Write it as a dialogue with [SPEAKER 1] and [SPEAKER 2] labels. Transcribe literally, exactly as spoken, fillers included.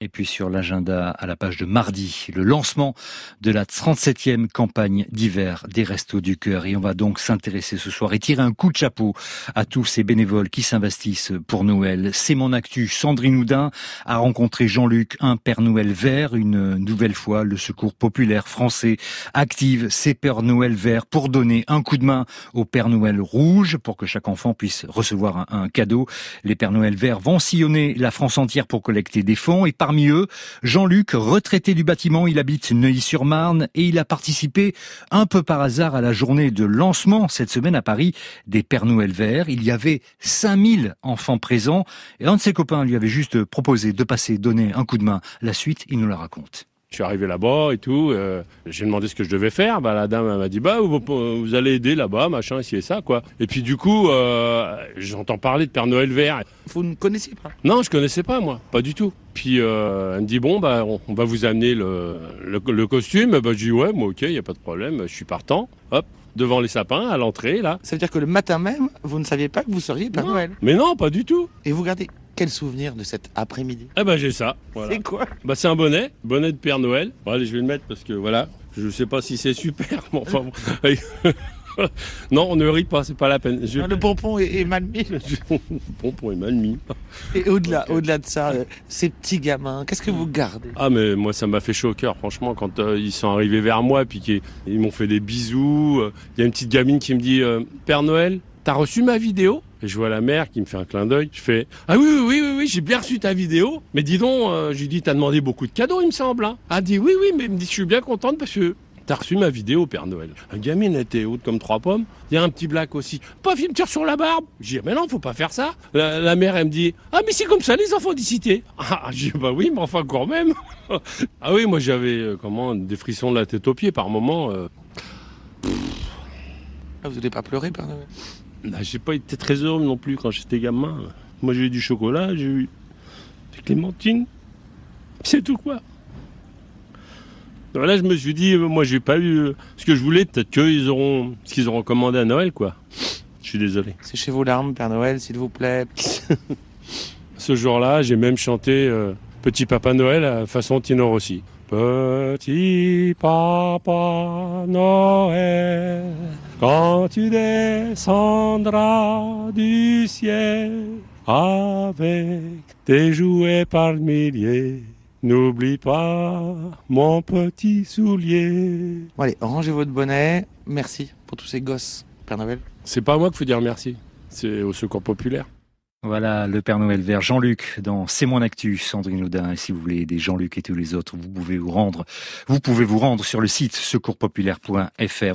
[SPEAKER 1] Et puis sur l'agenda, à la page de mardi, le lancement de la trente-septième campagne d'hiver des Restos du Cœur. Et on va donc s'intéresser ce soir et tirer un coup de chapeau à tous ces bénévoles qui s'investissent pour Noël. C'est mon actu. Sandrine Houdin a rencontré Jean-Luc, un Père Noël vert. Une nouvelle fois, le Secours populaire français active ses Pères Noël verts pour donner un coup de main au Père Noël rouge, pour que chaque enfant puisse recevoir un, un cadeau. Les Pères Noël verts vont sillonner la France entière pour collecter des fonds. Et par Parmi eux, Jean-Luc, retraité du bâtiment, il habite Neuilly-sur-Marne et il a participé un peu par hasard à la journée de lancement cette semaine à Paris des Pères Noël verts. Il y avait cinq mille enfants présents et un de ses copains lui avait juste proposé de passer donner un coup de main. La suite, il nous la raconte.
[SPEAKER 2] Je suis arrivé là-bas et tout, euh, j'ai demandé ce que je devais faire, bah, la dame elle m'a dit bah vous, vous allez aider là-bas, machin, ici et ça quoi. Et puis du coup, euh, j'entends parler de Père Noël vert.
[SPEAKER 3] Vous ne connaissiez pas?
[SPEAKER 2] Non, je connaissais pas moi, pas du tout. Puis euh, elle me dit bon bah on, on va vous amener le, le, le costume, bah je dis ouais moi ok, y a pas de problème, je suis partant, hop. Devant les sapins, à l'entrée, là.
[SPEAKER 3] Ça veut dire que le matin même, vous ne saviez pas que vous seriez Père
[SPEAKER 2] non.
[SPEAKER 3] Noël?
[SPEAKER 2] Mais non, pas du tout.
[SPEAKER 3] Et vous gardez quel souvenir de cet après-midi?
[SPEAKER 2] Eh ben j'ai ça. Voilà.
[SPEAKER 3] C'est quoi?
[SPEAKER 2] Bah c'est un bonnet, bonnet de Père Noël. Bon, allez, je vais le mettre parce que voilà, je sais pas si c'est super, mais enfin bon. Non, on ne rit pas, c'est pas la peine. Je...
[SPEAKER 3] Non, le pompon est, est mal mis.
[SPEAKER 2] Le pompon est mal mis.
[SPEAKER 3] Et au-delà, okay. au-delà de ça, euh, ces petits gamins, qu'est-ce que vous gardez?
[SPEAKER 2] Ah mais moi ça m'a fait chaud au cœur, franchement, quand euh, ils sont arrivés vers moi, puis qu'ils ils m'ont fait des bisous. Il y a une petite gamine qui me dit euh, Père Noël, t'as reçu ma vidéo? Et je vois la mère qui me fait un clin d'œil. Je fais ah oui oui oui oui, oui j'ai bien reçu ta vidéo. Mais dis donc, euh, je lui dis t'as demandé beaucoup de cadeaux il me semble. Hein. Elle dit oui oui mais elle me dit je suis bien contente parce que t'as reçu ma vidéo, Père Noël. La gamine était haute comme trois pommes. Il y a un petit black aussi. Paf, il me tire sur la barbe. Je dis, mais non, faut pas faire ça. La, la mère, elle me dit, ah, mais c'est comme ça, les enfants d'ici. Ah, je dis, bah oui, mais enfin, quand même. Ah oui, moi, j'avais, euh, comment, des frissons de la tête aux pieds par moment. Euh...
[SPEAKER 3] Ah, vous n'avez pas pleuré, Père Noël?
[SPEAKER 2] Bah, j'ai pas été très heureux non plus quand j'étais gamin. Moi, j'ai eu du chocolat, j'ai eu des clémentines. C'est tout, quoi. Là, je me suis dit, moi, j'ai pas eu ce que je voulais. Peut-être qu'ils auront ce qu'ils auront commandé à Noël, quoi. Je suis désolé.
[SPEAKER 3] Séchez vos larmes, Père Noël, s'il vous plaît.
[SPEAKER 2] Ce jour-là, j'ai même chanté euh, Petit Papa Noël à façon Tino Rossi. Petit Papa Noël, quand tu descendras du ciel avec tes jouets par milliers. N'oublie pas mon petit soulier.
[SPEAKER 3] Bon, allez, rangez votre bonnet. Merci pour tous ces gosses, Père Noël.
[SPEAKER 2] C'est pas à moi qu'il faut dire merci, c'est au Secours populaire.
[SPEAKER 1] Voilà, le Père Noël vert Jean-Luc dans C'est mon actu, Sandrine Houdin. Et si vous voulez aider Jean-Luc et tous les autres, vous pouvez vous rendre, vous pouvez vous rendre sur le site secours populaire point f r.